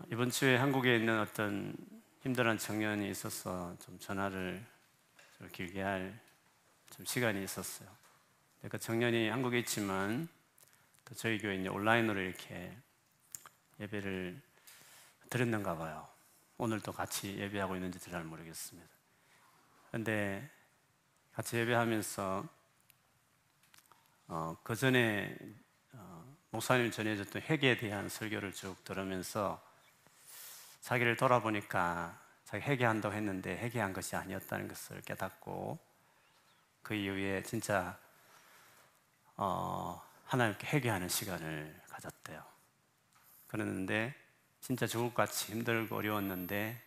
이번 주에 한국에 있는 어떤 힘들어하는 청년이 있어서 좀 전화를 좀 길게 할 좀 시간이 있었어요. 그 청년이 한국에 있지만 또 저희 교회 이제 온라인으로 이렇게 예배를 드렸는가 봐요. 오늘도 같이 예배하고 있는지 잘 모르겠습니다. 그런데 같이 예배하면서 그 전에 목사님 전해줬던 회개에 대한 설교를 쭉 들으면서 자기를 돌아보니까 자기 회개한다고 했는데 회개한 것이 아니었다는 것을 깨닫고 그 이후에 진짜 하나님께 회개하는 시간을 가졌대요. 그랬는데 진짜 죽을 것 같이 힘들고 어려웠는데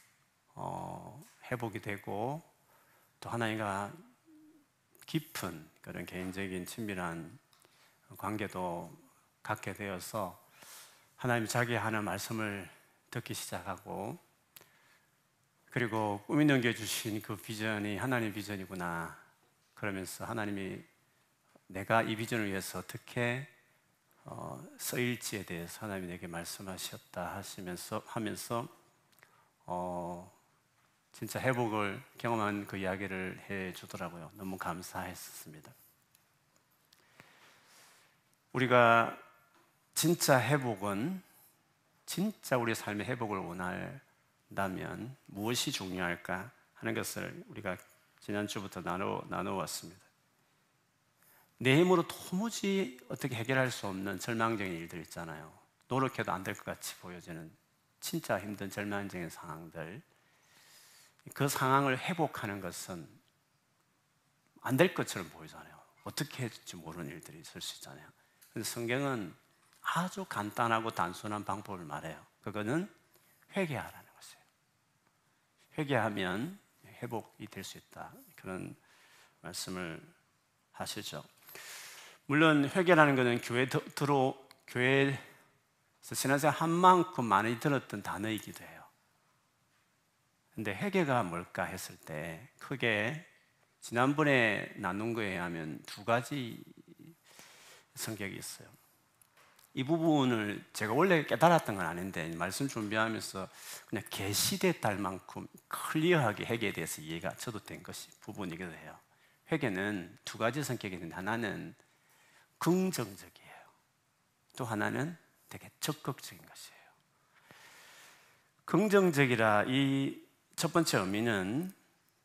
회복이 되고 또 하나님과 깊은 그런 개인적인 친밀한 관계도 갖게 되어서 하나님이 자기 하는 말씀을 듣기 시작하고, 그리고 꿈이 넘겨주신 그 비전이 하나님의 비전이구나 그러면서 하나님이 내가 이 비전을 위해서 어떻게 쓰일지에 대해서 하나님이 내게 말씀하셨다 하면서 진짜 회복을 경험한 그 이야기를 해주더라고요. 너무 감사했었습니다. 우리가 진짜 회복은, 진짜 우리의 삶의 회복을 원한다면 무엇이 중요할까 하는 것을 우리가 지난주부터 나누어왔습니다. 내 힘으로 도무지 어떻게 해결할 수 없는 절망적인 일들 있잖아요. 노력해도 안 될 것 같이 보여지는 진짜 힘든 절망적인 상황들, 그 상황을 회복하는 것은 안 될 것처럼 보이잖아요. 어떻게 해줄지 모르는 일들이 있을 수 있잖아요. 그런데 성경은 아주 간단하고 단순한 방법을 말해요. 그거는 회개하라는 것이에요. 회개하면 회복이 될 수 있다, 그런 말씀을 하시죠. 물론 회개라는 것은 교회에서 신앙생활 한 만큼 많이 들었던 단어이기도 해요. 근데 회개가 뭘까 했을 때 크게 지난번에 나눈 거에 의하면 두 가지 성격이 있어요. 이 부분을 제가 원래 깨달았던 건 아닌데 말씀 준비하면서 그냥 계시됐다 할 만큼 클리어하게 회개에 대해서 이해가 저도 된 것이 부분이기도 해요. 회개는 두 가지 성격이 있는데 하나는 긍정적이에요. 또 하나는 되게 적극적인 것이에요. 긍정적이라 이 첫 번째 의미는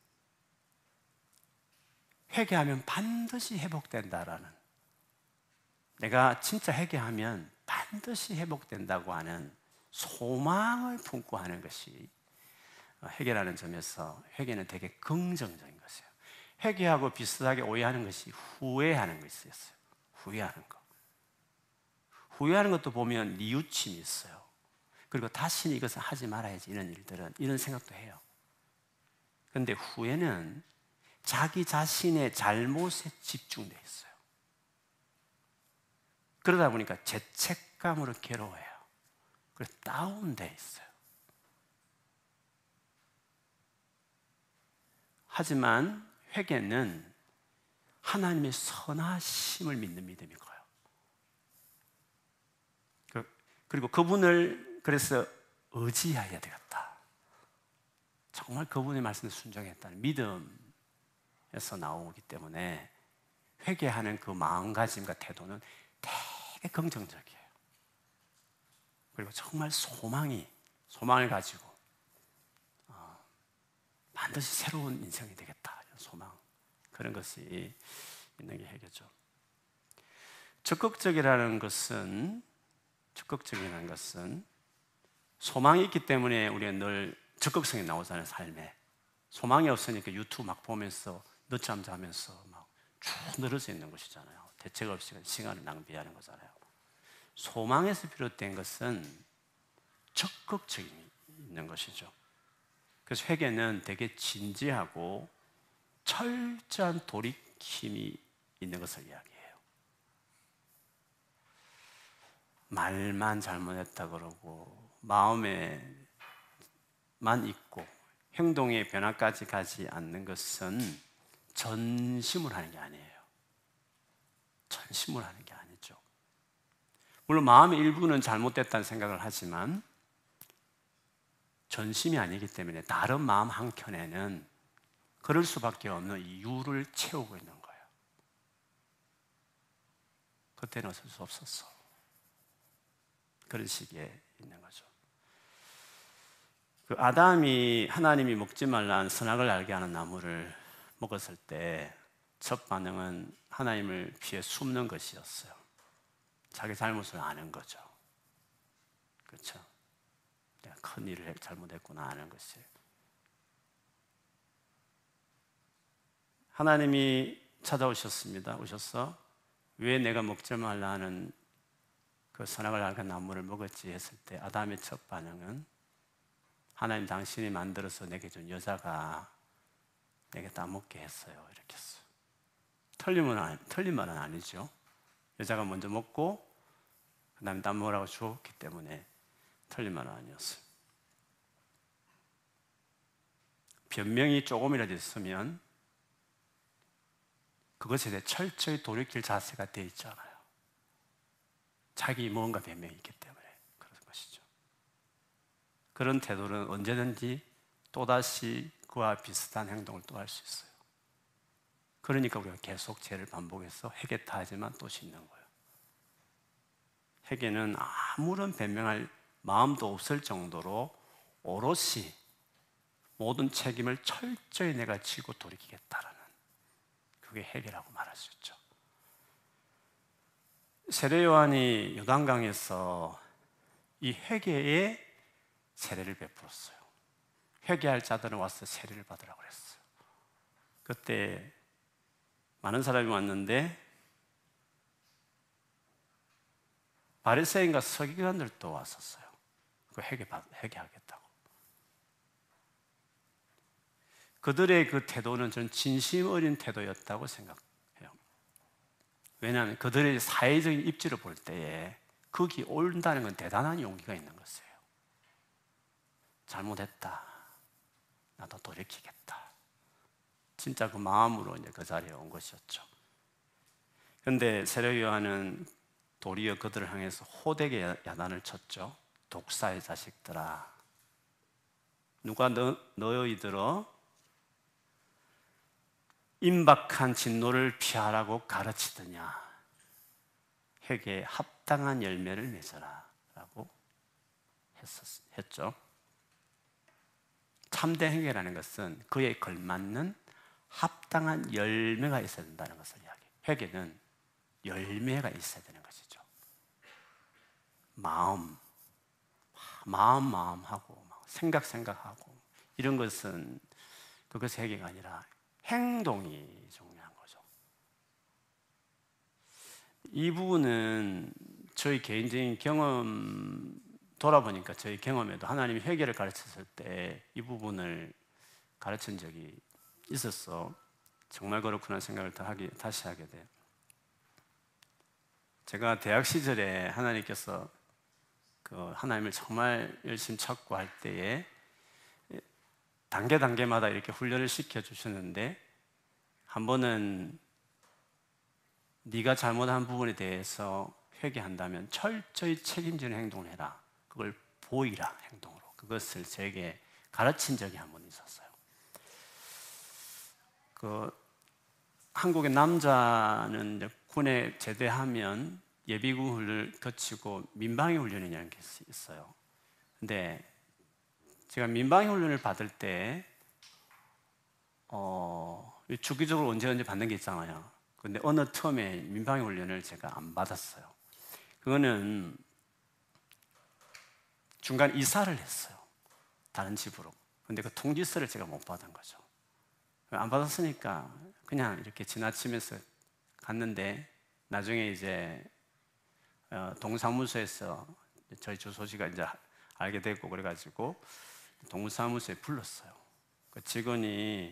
회개하면 반드시 회복된다라는, 내가 진짜 회개하면 반드시 회복된다고 하는 소망을 품고 하는 것이 회개라는 점에서 회개는 되게 긍정적인 것이에요. 회개하고 비슷하게 오해하는 것이 후회하는 것이 있어요. 후회하는 것. 후회하는 것도 보면 뉘우침이 있어요. 그리고 다시는 이것을 하지 말아야지, 이런 일들은, 이런 생각도 해요. 그런데 후회는 자기 자신의 잘못에 집중되어 있어요. 그러다 보니까 죄책감으로 괴로워해요. 그래서 다운되어 있어요. 하지만 회개는 하나님의 선하심을 믿는 믿음이 커요. 그리고 그분을 그래서 의지해야 되겠다. 정말 그분의 말씀에 순종했다는 믿음에서 나오기 때문에 회개하는 그 마음가짐과 태도는 되게 긍정적이에요. 그리고 정말 소망을 가지고 반드시 새로운 인생이 되겠다, 이런 소망, 그런 것이 있는 게 회개죠. 적극적이라는 것은 소망이 있기 때문에 우리가 늘 적극성이 나오잖아요. 삶에 소망이 없으니까 유튜브 막 보면서 늦잠 자면서 막 쭉 늘어져 있는 것이잖아요. 대책 없이 시간을 낭비하는 거잖아요. 소망에서 비롯된 것은 적극적이 있는 것이죠. 그래서 회개는 되게 진지하고 철저한 돌이킴이 있는 것을 이야기해요. 말만 잘못했다 그러고 마음에만 있고 행동의 변화까지 가지 않는 것은 전심을 하는 게 아니에요. 전심을 하는 게 아니죠. 물론 마음의 일부는 잘못됐다는 생각을 하지만 전심이 아니기 때문에 다른 마음 한켠에는 그럴 수밖에 없는 이유를 채우고 있는 거예요. 그때는 어쩔 수 없었어. 그런 시기에 있는 거죠. 그 아담이 하나님이 먹지 말라는 선악을 알게 하는 나무를 먹었을 때 첫 반응은 하나님을 피해 숨는 것이었어요. 자기 잘못을 아는 거죠. 그렇죠? 내가 큰 일을 잘못했구나 아는 것이. 하나님이 찾아오셨습니다. 오셔서 왜 내가 먹지 말라 하는 그 선악을 알게 나무를 먹었지 했을 때 아담의 첫 반응은 하나님 당신이 만들어서 내게 준 여자가 내게 따먹게 했어요. 이렇게 했어요. 틀린 말은 아니죠. 여자가 먼저 먹고 그 다음에 따먹으라고 주었기 때문에 틀린 말은 아니었어요. 변명이 조금이라도 있으면 그것에 대해 철저히 돌이킬 자세가 되어 있잖아요. 자기 뭔가 변명이 있기 때문에 그런 것이죠. 그런 태도는 언제든지 또다시 그와 비슷한 행동을 또 할 수 있어요. 그러니까 우리가 계속 죄를 반복해서 회개다 하지만 또 씻는 거예요. 회개는 아무런 변명할 마음도 없을 정도로 오롯이 모든 책임을 철저히 내가 지고 돌이키겠다라는, 그게 회개라고 말할 수 있죠. 세례 요한이 요단강에서 이 회개의 세례를 베풀었어요. 회개할 자들은 와서 세례를 받으라고 그랬어요. 그때 많은 사람이 왔는데 바리새인과 서기관들도 왔었어요. 그 회개하겠다고. 그들의 그 태도는 저는 진심 어린 태도였다고 생각해요. 왜냐하면 그들의 사회적인 입지를 볼 때에 거기 온다는 건 대단한 용기가 있는 것이에요. 잘못했다. 나도 돌이키겠다. 진짜 그 마음으로 이제 그 자리에 온 것이었죠. 그런데 세례 요한은 도리어 그들을 향해서 호되게 야단을 쳤죠. 독사의 자식들아, 누가 너희들어 임박한 진노를 피하라고 가르치더냐. 회개에 합당한 열매를 맺어라 라고 했죠. 참된 회개라는 것은 그에 걸맞는 합당한 열매가 있어야 된다는 것을 이야기해요. 회개는 열매가 있어야 되는 것이죠. 마음하고 생각하고 이런 것은 그것이 회개가 아니라 행동이 중요한 거죠. 이 부분은 저희 개인적인 경험 돌아보니까 저희 경험에도 하나님이 회개를 가르쳤을 때 이 부분을 가르친 적이 있었어. 정말 그렇구나 생각을 다시 하게 돼요. 제가 대학 시절에 하나님께서 그 하나님을 정말 열심히 찾고 할 때에 단계마다 이렇게 훈련을 시켜주셨는데, 한 번은 네가 잘못한 부분에 대해서 회개한다면 철저히 책임지는 행동을 해라. 그걸 보이라, 행동으로. 그것을 제게 가르친 적이 한 번 있었어요. 한국의 남자는 이제 군에 제대하면 예비군 훈련을 거치고 민방위 훈련이라는 게 있어요. 근데 제가 민방위 훈련을 받을 때 주기적으로 언제 받는 게 있잖아요. 근데 어느 텀에 민방위 훈련을 제가 안 받았어요. 그거는 중간 이사를 했어요. 다른 집으로. 근데 그 통지서를 제가 못 받은 거죠. 안 받았으니까 그냥 이렇게 지나치면서 갔는데, 나중에 이제 동사무소에서 저희 주소지가 이제 알게 됐고 그래가지고 동사무소에 불렀어요. 그 직원이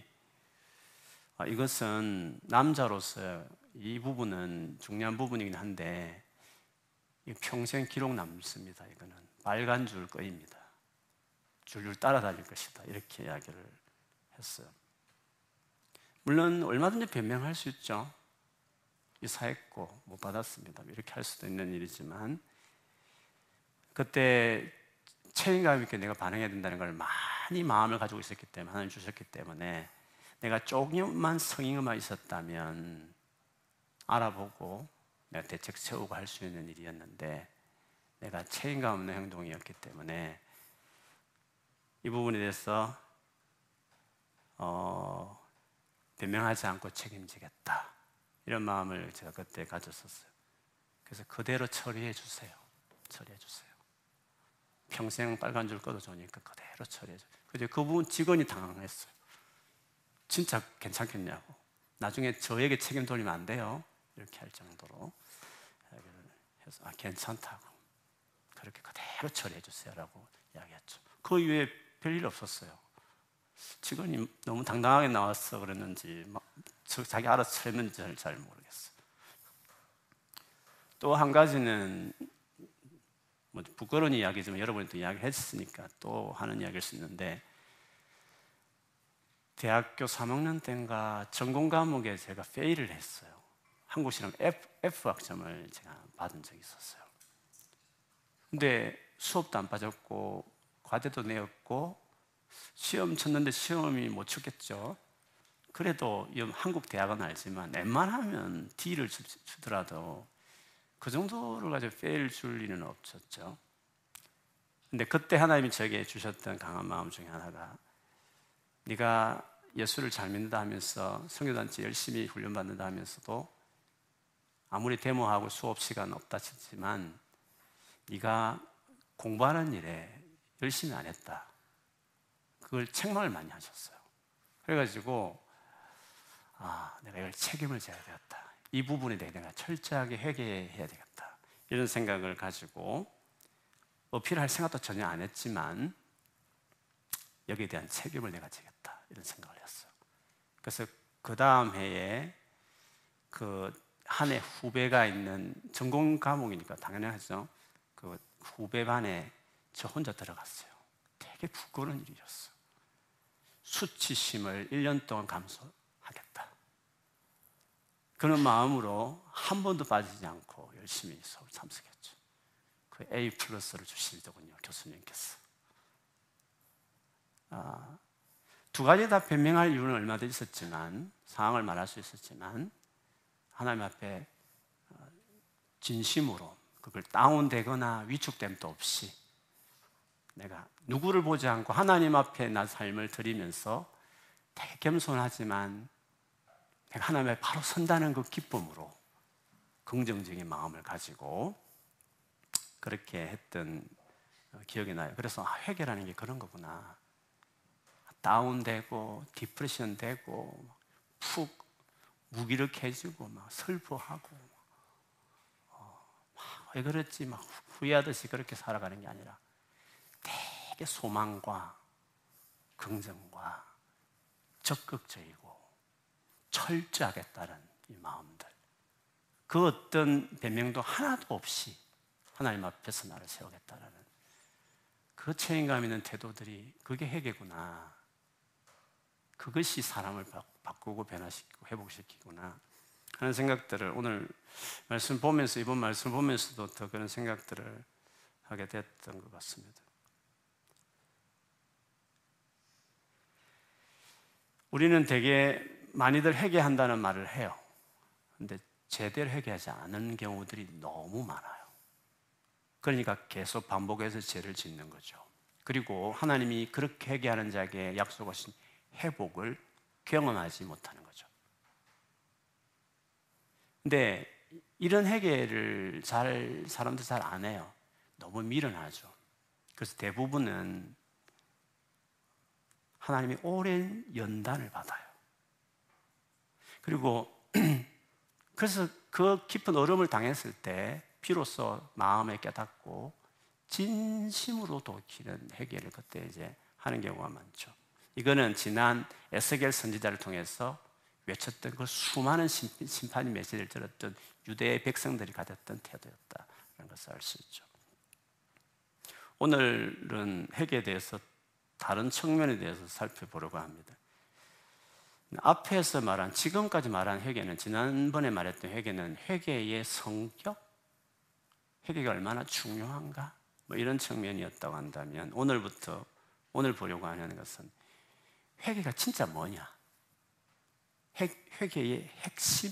이것은 남자로서 이 부분은 중요한 부분이긴 한데 평생 기록 남습니다. 이거는 빨간 줄 거입니다. 줄줄 따라다닐 것이다. 이렇게 이야기를 했어요. 물론 얼마든지 변명할 수 있죠. 이사했고 못 받았습니다. 이렇게 할 수도 있는 일이지만, 그때 책임감 있게 내가 반응해야 된다는 걸 많이 마음을 가지고 있었기 때문에, 하나님 주셨기 때문에 내가 조금만 성의만 있었다면 알아보고 내가 대책 세우고 할 수 있는 일이었는데, 내가 책임감 없는 행동이었기 때문에 이 부분에 대해서 변명하지 않고 책임지겠다, 이런 마음을 제가 그때 가졌었어요. 그래서 그대로 처리해 주세요. 처리해 주세요. 평생 빨간 줄 꺼도 좋으니까 그대로 처리해 주세요. 그래서 그 부분 직원이 당황했어요. 진짜 괜찮겠냐고. 나중에 저에게 책임 돌리면 안 돼요. 이렇게 할 정도로 해서 괜찮다고, 그렇게 그대로 처리해 주세요라고 이야기했죠. 그 이후에 별일 없었어요. 직원이 너무 당당하게 나와서 그랬는지 자기 알아서 처리했는지 잘 모르겠어요. 또 한 가지는 부끄러운 이야기지만 여러분도 이야기를 했으니까 또 하는 이야기일 수 있는데, 대학교 3학년 때인가 전공 과목에 제가 페일을 했어요. 한국 실험 F 학점을 제가 받은 적이 있었어요. 근데 수업도 안 빠졌고 과제도 내었고 시험 쳤는데 시험이 못 쳤겠죠. 그래도 한국 대학은 알지만 웬만하면 D를 주더라도 그 정도를 가지고 페일 줄 일은 없었죠. 근데 그때 하나님이 저에게 주셨던 강한 마음 중에 하나가, 네가 예수를 잘 믿는다 하면서 선교단체 열심히 훈련받는다 하면서도 아무리 데모하고 수업 시간 없다 치지만 네가 공부하는 일에 열심히 안 했다, 그걸 책망을 많이 하셨어요. 그래가지고 내가 이걸 책임을 져야 되겠다, 이 부분에 대해 내가 철저하게 회개해야 되겠다, 이런 생각을 가지고 어필할 생각도 전혀 안 했지만 여기에 대한 책임을 내가 지겠다, 이런 생각을 했어요. 그래서 그 다음 해에 그 한 해 후배가 있는 전공 과목이니까 당연하죠. 그 후배 반에 저 혼자 들어갔어요. 되게 부끄러운 일이었어요. 수치심을 1년 동안 감수하겠다, 그런 마음으로 한 번도 빠지지 않고 열심히 수업 참석했죠. 그 A 플러스를 주시더군요, 교수님께서. 두 가지 다 변명할 이유는 얼마든지 있었지만, 상황을 말할 수 있었지만, 하나님 앞에 진심으로 그걸 다운되거나 위축됨도 없이 내가 누구를 보지 않고 하나님 앞에 나 삶을 드리면서 되게 겸손하지만 내가 하나님 앞에 바로 선다는 그 기쁨으로 긍정적인 마음을 가지고 그렇게 했던 기억이 나요. 그래서 회개라는 게 그런 거구나. 다운되고 디프레션 되고 푹 무기력해지고 막 슬퍼하고 왜 그랬지 막 후회하듯이 그렇게 살아가는 게 아니라 되게 소망과 긍정과 적극적이고 철저하게 따른 이 마음들, 그 어떤 변명도 하나도 없이 하나님 앞에서 나를 세우겠다라는 그 책임감 있는 태도들이, 그게 회개구나. 그것이 사람을 바꾸고 변화시키고 회복시키구나 하는 생각들을 오늘 말씀 보면서, 이번 말씀 보면서도 더 그런 생각들을 하게 됐던 것 같습니다. 우리는 되게 많이들 회개한다는 말을 해요. 근데 제대로 회개하지 않은 경우들이 너무 많아요. 그러니까 계속 반복해서 죄를 짓는 거죠. 그리고 하나님이 그렇게 회개하는 자에게 약속하신 회복을 경험하지 못하는 거죠. 근데 이런 회개를 사람들 잘 안 해요. 너무 미련하죠. 그래서 대부분은 하나님이 오랜 연단을 받아요. 그리고 그래서 그 깊은 어려움을 당했을 때 비로소 마음에 깨닫고 진심으로 돌이키는 회개를 그때 이제 하는 경우가 많죠. 이거는 지난 에스겔 선지자를 통해서 외쳤던 그 수많은 심판의 메시지를 들었던 유대의 백성들이 가졌던 태도였다는 것을 알 수 있죠. 오늘은 회개에 대해서 다른 측면에 대해서 살펴보려고 합니다. 앞에서 말한, 지금까지 말한 회개는, 지난번에 말했던 회개는 회개의 성격, 회개가 얼마나 중요한가, 뭐 이런 측면이었다고 한다면 오늘 보려고 하는 것은 회개가 진짜 뭐냐? 회개의 핵심,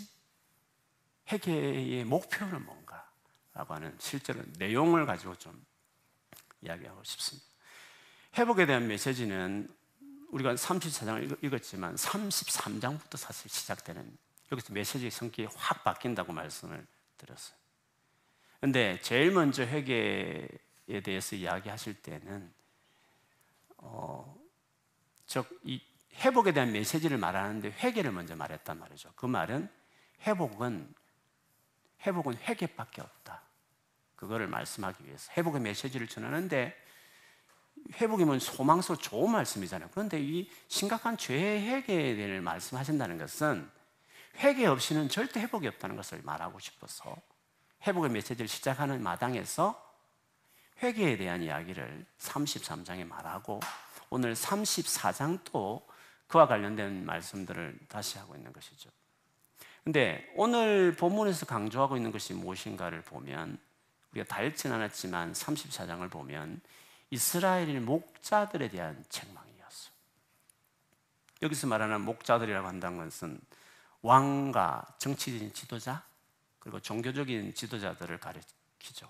회개의 목표는 뭔가? 라고 하는 실제로 내용을 가지고 좀 이야기하고 싶습니다. 회복에 대한 메시지는 우리가 34장을 읽었지만 33장부터 사실 시작되는, 여기서 메시지의 성격이 확 바뀐다고 말씀을 드렸어요. 그런데 제일 먼저 회개에 대해서 이야기하실 때는 이 회복에 대한 메시지를 말하는데 회개를 먼저 말했단 말이죠. 그 말은 회복은 회개밖에 없다. 그거를 말씀하기 위해서 회복의 메시지를 전하는데, 회복이면 소망스러워 좋은 말씀이잖아요. 그런데 이 심각한 죄의 회개에 대해 말씀하신다는 것은 회개 없이는 절대 회복이 없다는 것을 말하고 싶어서 회복의 메시지를 시작하는 마당에서 회개에 대한 이야기를 33장에 말하고, 오늘 34장도 그와 관련된 말씀들을 다시 하고 있는 것이죠. 근데 오늘 본문에서 강조하고 있는 것이 무엇인가를 보면, 우리가 다 읽진 않았지만 34장을 보면 이스라엘 목자들에 대한 책망이었어요. 여기서 말하는 목자들이라고 한다는 것은 왕과 정치적인 지도자, 그리고 종교적인 지도자들을 가리키죠.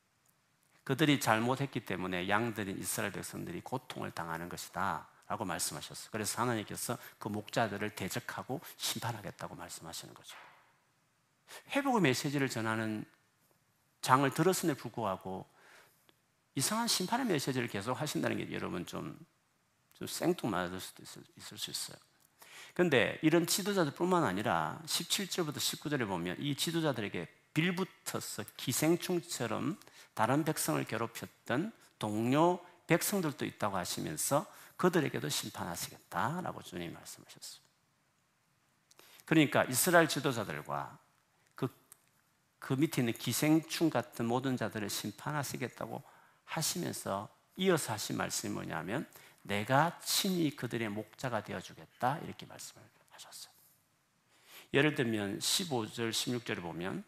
그들이 잘못했기 때문에 양들인 이스라엘 백성들이 고통을 당하는 것이다 라고 말씀하셨어요. 그래서 하나님께서 그 목자들을 대적하고 심판하겠다고 말씀하시는 거죠. 회복의 메시지를 전하는 장을 들었음에도 불구하고 이상한 심판의 메시지를 계속 하신다는 게 여러분 좀 생뚱맞을 수도 있을 수 있어요. 그런데 이런 지도자들뿐만 아니라 17절부터 19절에 보면 이 지도자들에게 빌붙어서 기생충처럼 다른 백성을 괴롭혔던 동료 백성들도 있다고 하시면서 그들에게도 심판하시겠다라고 주님이 말씀하셨어요. 그러니까 이스라엘 지도자들과 그 밑에 있는 기생충 같은 모든 자들을 심판하시겠다고 하시면서 이어서 하신 말씀이 뭐냐면, 내가 친히 그들의 목자가 되어주겠다, 이렇게 말씀을 하셨어요. 예를 들면 15절 16절에 보면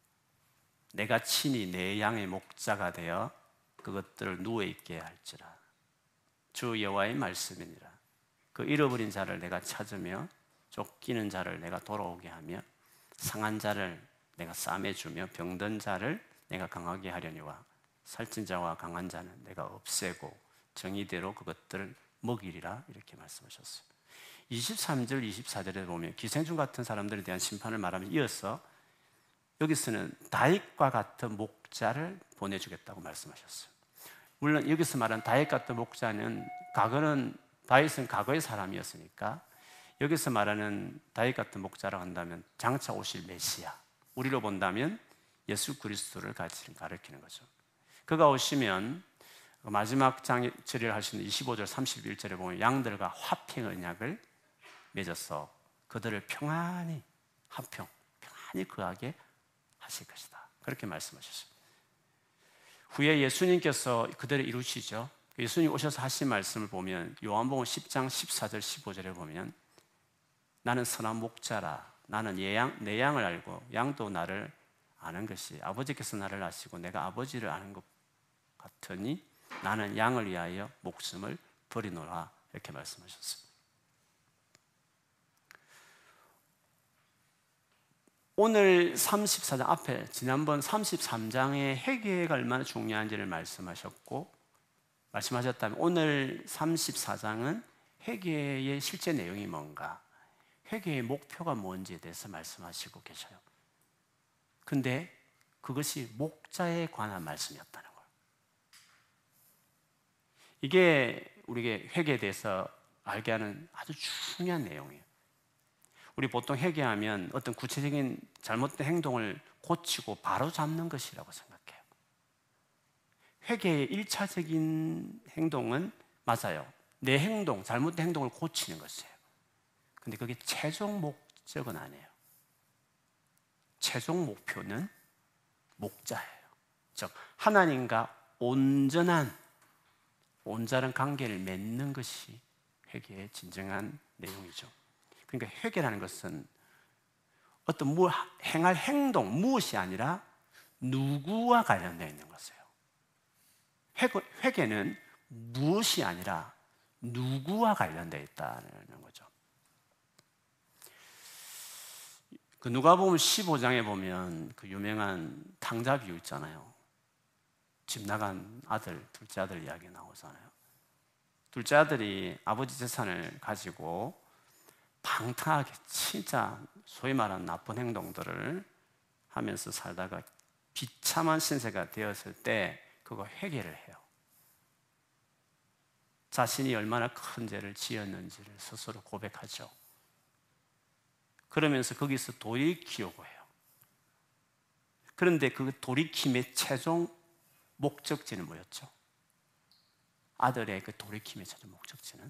내가 친히 내 양의 목자가 되어 그것들을 누워있게 할지라. 주 여호와의 말씀이니라. 그 잃어버린 자를 내가 찾으며 쫓기는 자를 내가 돌아오게 하며 상한 자를 내가 싸매주며 병든 자를 내가 강하게 하려니와 살찐 자와 강한 자는 내가 없애고 정의대로 그것들을 먹이리라, 이렇게 말씀하셨어요. 23절 24절에 보면 기생충 같은 사람들에 대한 심판을 말하면 이어서 여기서는 다윗과 같은 목자를 보내주겠다고 말씀하셨어요. 물론 여기서 말한 다윗 같은 목자는 다윗은 과거의 사람이었으니까 여기서 말하는 다윗 같은 목자라고 한다면 장차 오실 메시아, 우리로 본다면 예수 그리스도를 가리키는 거죠. 그가 오시면 마지막 장처리를 하시는 25절 31절에 보면 양들과 화평 언약을 맺어서 그들을 평안히 평안히 거하게 하실 것이다, 그렇게 말씀하셨어요. 후에 예수님께서 그들을 이루시죠. 예수님 오셔서 하신 말씀을 보면 요한복음 10장 14절 15절에 보면 나는 선한 목자라. 나는 내 양을 알고 양도 나를 아는 것이 아버지께서 나를 아시고 내가 아버지를 아는 것 같으니 나는 양을 위하여 목숨을 버리노라, 이렇게 말씀하셨습니다. 오늘 34장 앞에 지난번 33장의 회개가 얼마나 중요한지를 말씀하셨다면 오늘 34장은 회개의 실제 내용이 뭔가, 회개의 목표가 뭔지에 대해서 말씀하시고 계셔요. 근데 그것이 목자에 관한 말씀이었다는 거예요. 이게 우리에게 회개에 대해서 알게 하는 아주 중요한 내용이에요. 우리 보통 회개하면 어떤 구체적인 잘못된 행동을 고치고 바로 잡는 것이라고 생각해요. 회개의 1차적인 행동은 맞아요. 내 잘못된 행동을 고치는 것이에요. 근데 그게 최종 목적은 아니에요. 최종 목표는 목자예요. 즉 하나님과 온전한 관계를 맺는 것이 회개의 진정한 내용이죠. 그러니까 회개라는 것은 어떤 행할 행동 무엇이 아니라 누구와 관련되어 있는 것이에요. 회개는 무엇이 아니라 누구와 관련되어 있다는 거죠. 그 누가복음 15장에 보면 그 유명한 탕자 비유 있잖아요. 집 나간 아들, 둘째 아들 이야기 나오잖아요. 둘째 아들이 아버지 재산을 가지고 방탕하게 진짜 소위 말하는 나쁜 행동들을 하면서 살다가 비참한 신세가 되었을 때 그거 회개를 해요. 자신이 얼마나 큰 죄를 지었는지를 스스로 고백하죠. 그러면서 거기서 돌이키려고 해요. 그런데 그 돌이킴의 최종 목적지는 뭐였죠? 아들의 그 돌이킴의 최종 목적지는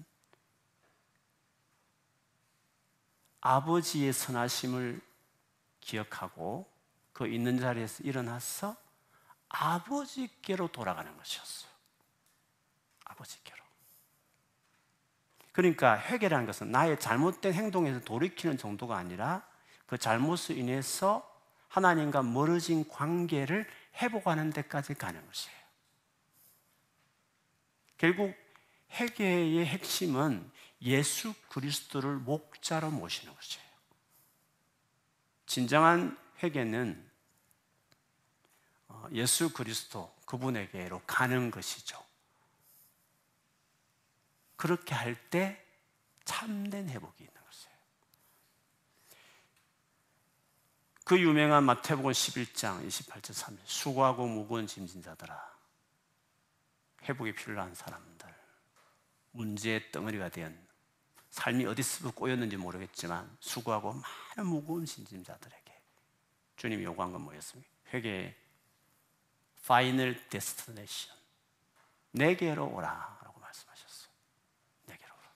아버지의 선하심을 기억하고 그 있는 자리에서 일어나서 아버지께로 돌아가는 것이었어요. 아버지께로. 그러니까 회개라는 것은 나의 잘못된 행동에서 돌이키는 정도가 아니라 그 잘못으로 인해서 하나님과 멀어진 관계를 회복하는 데까지 가는 것이에요. 결국 회개의 핵심은 예수 그리스도를 목자로 모시는 것이에요. 진정한 회개는 예수 그리스도 그분에게로 가는 것이죠. 그렇게 할 때 참된 회복이 있는 것이에요. 그 유명한 마태복음 11장 28절 30절 수고하고 무거운 짐진 자들아, 회복이 필요한 사람들, 문제의 덩어리가 된 삶이 어디서 꼬였는지 모르겠지만 수고하고 많은 무거운 짐진 자들에게 주님이 요구한 건 뭐였습니까? 회개의 파이널 데스티네이션, 내게로 오라 라고 말씀하셨어요. 내게로 오라.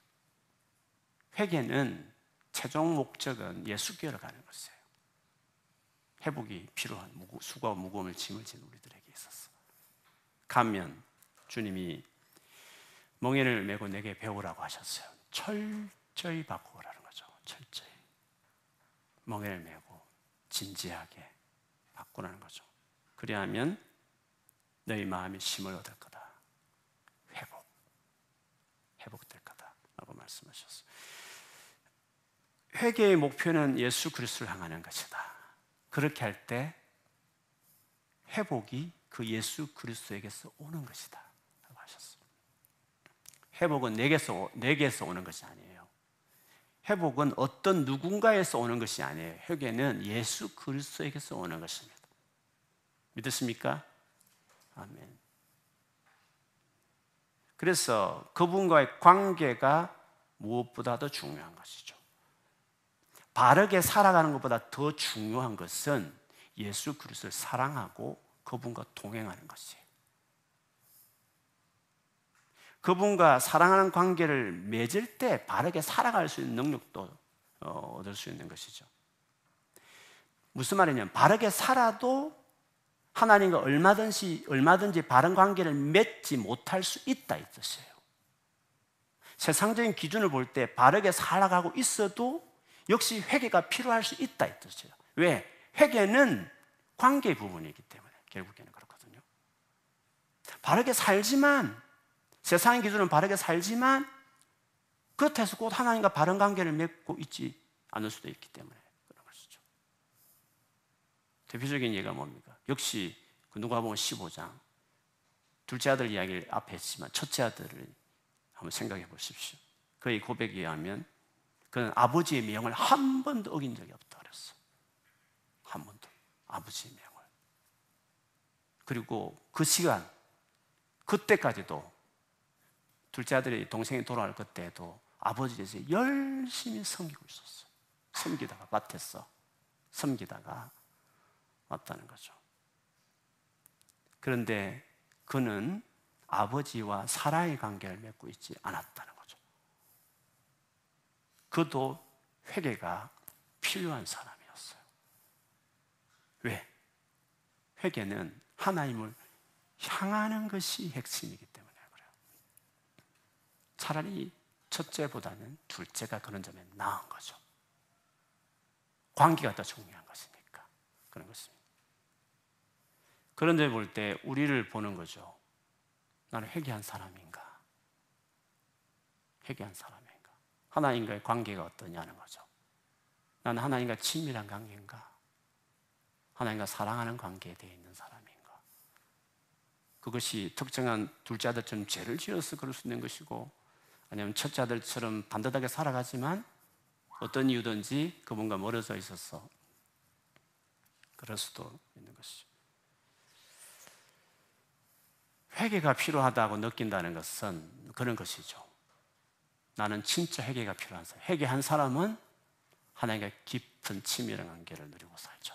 회개는 최종 목적은 예수께로 가는 것이에요. 회복이 필요한 수고와 무거움을 짐을 진 우리들에게 있어서 가면 주님이 멍에를 메고 내게 배우라고 하셨어요. 철저히 바꾸라는 거죠. 철저히 멍에를 메고 진지하게 바꾸라는 거죠. 그리하면 너희 마음이 쉼을 얻을 거다. 회복될 거다 라고 말씀하셨어요. 회개의 목표는 예수 그리스도를 향하는 것이다. 그렇게 할 때 회복이 그 예수 그리스도에게서 오는 것이다 라고 하셨어요. 회복은 내게서 오는 것이 아니에요. 회복은 어떤 누군가에서 오는 것이 아니에요. 회개는 예수 그리스도에게서 오는 것입니다. 믿으십니까? 아멘. 그래서 그분과의 관계가 무엇보다도 중요한 것이죠. 바르게 살아가는 것보다 더 중요한 것은 예수 그리스도를 사랑하고 그분과 동행하는 것이에요. 그분과 사랑하는 관계를 맺을 때 바르게 살아갈 수 있는 능력도 얻을 수 있는 것이죠. 무슨 말이냐면 바르게 살아도 하나님과 얼마든지 바른 관계를 맺지 못할 수 있다 이 뜻이에요. 세상적인 기준을 볼 때 바르게 살아가고 있어도 역시 회개가 필요할 수 있다 이 뜻이에요. 왜? 회개는 관계 부분이기 때문에 결국에는 그렇거든요. 바르게 살지만 세상의 기준은 바르게 살지만 그렇다고 꼭 하나님과 바른 관계를 맺고 있지 않을 수도 있기 때문에 그런 것이죠. 대표적인 예가 뭡니까? 역시 그 누가복음 15장 둘째 아들 이야기를 앞에 했지만 첫째 아들을 한번 생각해 보십시오. 그의 고백에 의하면 그는 아버지의 명을 한 번도 어긴 적이 없다 그랬어. 한 번도 아버지의 명을. 그리고 그 시간 그때까지도 둘째 아들이 동생이 돌아올 그때도 아버지에서 열심히 섬기고 있었어. 섬기다가 밭에서 섬기다가 왔다는 거죠. 그런데 그는 아버지와 사랑의 관계를 맺고 있지 않았다는 거죠. 그도 회개가 필요한 사람이었어요. 왜? 회개는 하나님을 향하는 것이 핵심이기 때문에 그래요. 차라리 첫째보다는 둘째가 그런 점에 나은 거죠. 관계가 더 중요한 것이니까 그런 것입니다. 그런 데 볼 때 우리를 보는 거죠. 나는 회개한 사람인가? 회개한 사람인가? 하나님과의 관계가 어떠냐는 거죠. 나는 하나님과 친밀한 관계인가? 하나님과 사랑하는 관계에 되어 있는 사람인가? 그것이 특정한 둘째 아들처럼 죄를 지어서 그럴 수 있는 것이고, 아니면 첫째 아들처럼 반듯하게 살아가지만 어떤 이유든지 그분과 멀어져 있어서 그럴 수도 있는 것이죠. 회개가 필요하다고 느낀다는 것은 그런 것이죠. 나는 진짜 회개가 필요한 사람. 회개한 사람은 하나님과 깊은 친밀한 관계를 누리고 살죠.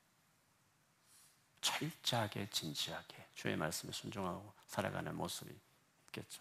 철저하게 진지하게 주의 말씀에 순종하고 살아가는 모습이 있겠죠.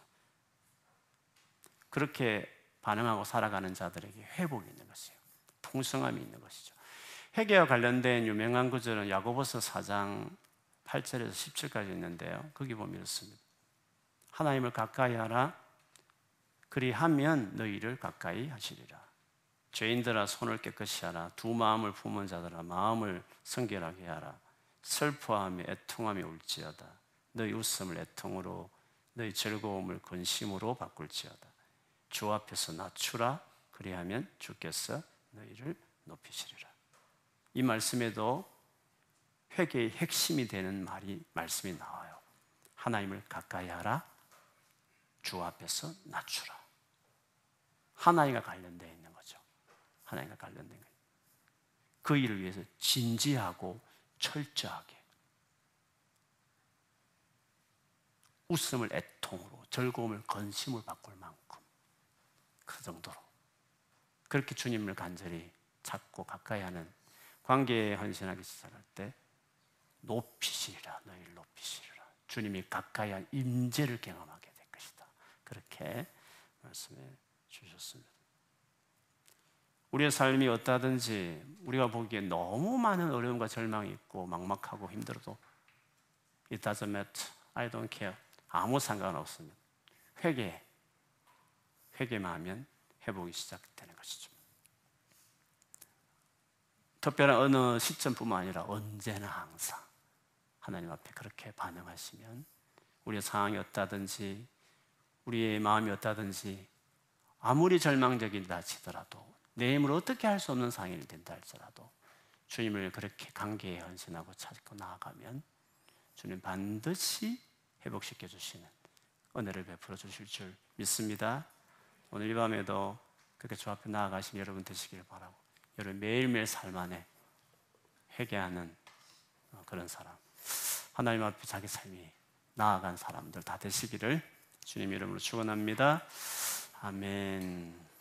그렇게 반응하고 살아가는 자들에게 회복이 있는 것이에요. 풍성함이 있는 것이죠. 회개와 관련된 유명한 구절은 야고보서 4장 8절에서 17까지 있는데요. 거기 보면 이렇습니다. 하나님을 가까이 하라. 그리하면 너희를 가까이 하시리라. 죄인들아 손을 깨끗이 하라. 두 마음을 품은 자들아 마음을 성결하게 하라. 슬퍼하며 애통하며 울지어다. 너희 웃음을 애통으로 너희 즐거움을 근심으로 바꿀지어다. 주 앞에서 낮추라. 그리하면 주께서 너희를 높이시리라. 이 말씀에도 회개의 핵심이 되는 말씀이 나와요. 하나님을 가까이 하라. 주 앞에서 낮추라. 하나님과 관련되어 있는 거죠. 하나님과 관련된 거예요. 그 일을 위해서 진지하고 철저하게 웃음을 애통으로 즐거움을 근심으로 바꿀 만큼 그 정도로 그렇게 주님을 간절히 찾고 가까이 하는 관계에 헌신하기 시작할 때 높이시리라. 너희를 높이시리라. 주님이 가까이 한 임재를 경험하게 될 것이다. 그렇게 말씀해 주셨습니다. 우리의 삶이 어떠하든지 우리가 보기에 너무 많은 어려움과 절망이 있고 막막하고 힘들어도 It doesn't matter. I don't care. 아무 상관없습니다. 회개만 하면 회복이 시작되는 것이죠. 특별한 어느 시점뿐만 아니라 언제나 항상 하나님 앞에 그렇게 반응하시면 우리의 상황이 어떠하든지 우리의 마음이 어떠하든지 아무리 절망적이다 치더라도 내 힘으로 어떻게 할 수 없는 상황이 된다 할지라도 주님을 그렇게 관계에 헌신하고 찾고 나아가면 주님 반드시 회복시켜 주시는 은혜를 베풀어 주실 줄 믿습니다. 오늘 이 밤에도 그렇게 주 앞에 나아가신 여러분 되시길 바라고, 여러분 매일매일 삶 안에 회개하는 그런 사람, 하나님 앞에 자기 삶이 나아간 사람들 다 되시기를 주님 이름으로 축원합니다. 아멘.